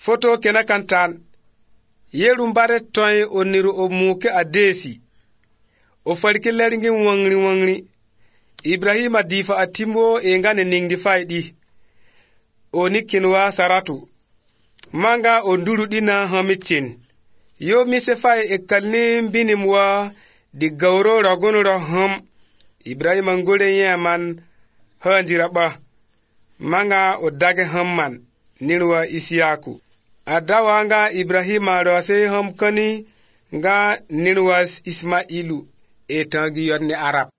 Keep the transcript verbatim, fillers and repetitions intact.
Foto kena kantan. Yeru bare toy oniru o muke adesi. O farki leringi wangri wangri. Ibrahima difa atimbo e ngane ningdi faydi. O nikinwa saratu. Manga o nduru dina hamichin. Yo mise fay e kalni binimwa di gauro ragono ra ham. Ibrahima ngole yaman hanjira ba. Manga o dage hamman nirwa Isiaku. Adawa nga Ibrahima rose ham kani nga nirwas Ismailu etangi yodne Arab.